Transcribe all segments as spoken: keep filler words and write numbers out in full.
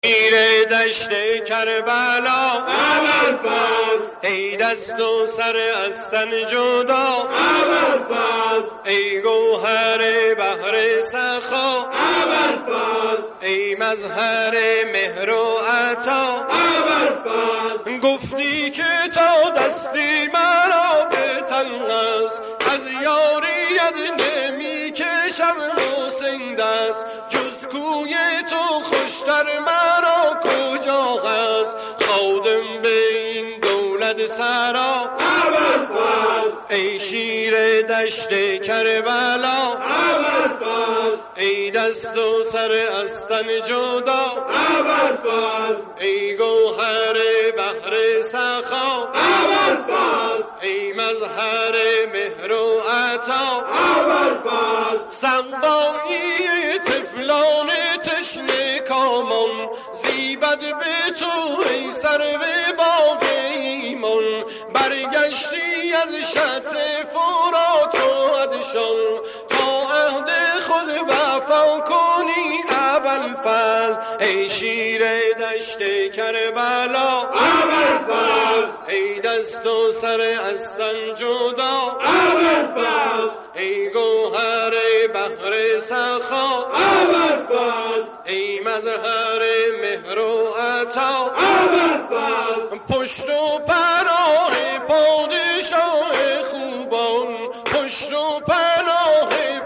شیر دشت کربلا ابوالفضل، ای دست و سر از تن جدا ابوالفضل، ای گوهر بحر سخا ابوالفضل، ای مظهر مهر و عطا ابوالفضل، گفتی که تا دستی مرا به تن است از یاریت نمی کشم حسین دست جز کوی تو خوشتر مرا کجا هست خادم به این دولت سرا ابوالفضل، ای شیر دشت کربلا ابوالفضل، ای دست و سر از تن جدا ابوالفضل، ای گوهر بحر سخا ابوالفضل، ای مظهر مهر و عطا ابوالفضل، سقایی طفلان تشنه کامان زیبد به تو ای سرو باغ ایمان برگشتی از شط فرات و عطشان تا عهد خود وفا کنی ابوالفضل ای شیر دشت کربلا ابوالفضل، ای دست و سر از تن جدا ابوالفضل، ای گوهر بحر سخا ابوالفضل، ای مظهر مهر و عطا ابوالفضل، پشت و پناه پادشاه خوبان پشت و پناه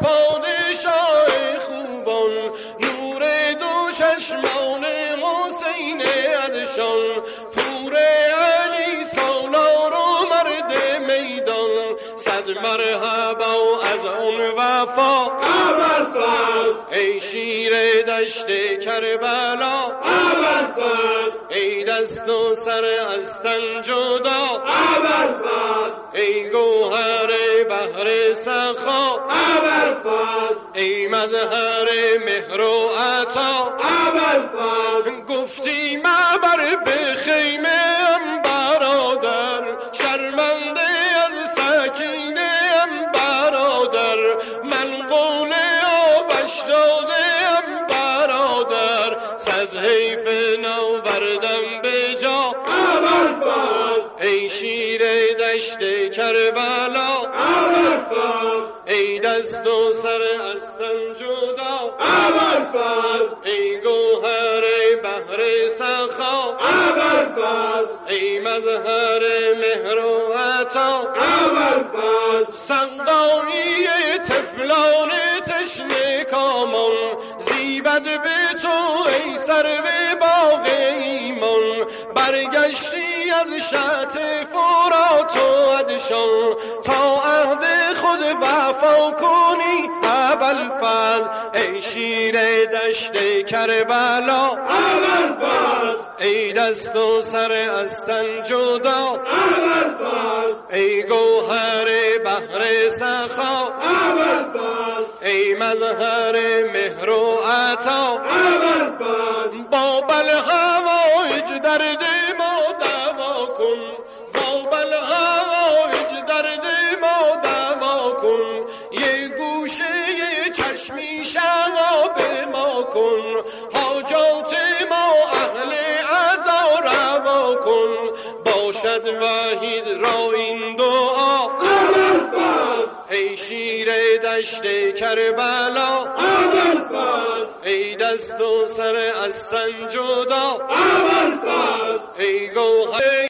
پادشاه خوبان نور دو چشمان حسین عطشان پور علی سالار و مرد میدان صد مرحبا از اون وفا ابوالفضل، ای شیر دشت کربلا ابوالفضل، ای دست و سر از تن جدا ابوالفضل، ای گوهر بحر سخا ابوالفضل، ای مظهر مهر و عطا ابوالفضل، گفتی مبر به خیمه ام برادر شرمنده از سکینه ام برادر من قول آبش داده ام برادر صد حیف ناوردم به جا ابوالفضل، ای شیر دشت کربلا ابوالفضل، ای دست و سر از تن جدا ابوالفضل، ای گوهر بحر سخا ابوالفضل، ای مظهر مهر و عطا ابوالفضل، سقایی طفلان تشنه کامان زیبد به تو ای سرو باغ ایمان برگشتی از شط فرات و عطشان تا عهد خود وفا کنی ابوالفضل ای شیر دشت کربلا ابوالفضل، ای دست و سر از تن جدا ابوالفضل، ای گوهر بحر سخا ابوالفضل، ای مظهر مهر و عطا ابوالفضل، با بلهوایج درد ما دوا کن با بلهوایج درد ما دوا کن یه گوشه یه چشمی شغاب ما کن حاجات ما اهل عزا روا کن باشد وحید را این دعا ابوالفضل، ای شیر دشت کربلا ابوالفضل، ای دست و سر از تن جدا ابوالفضل، ای گوهر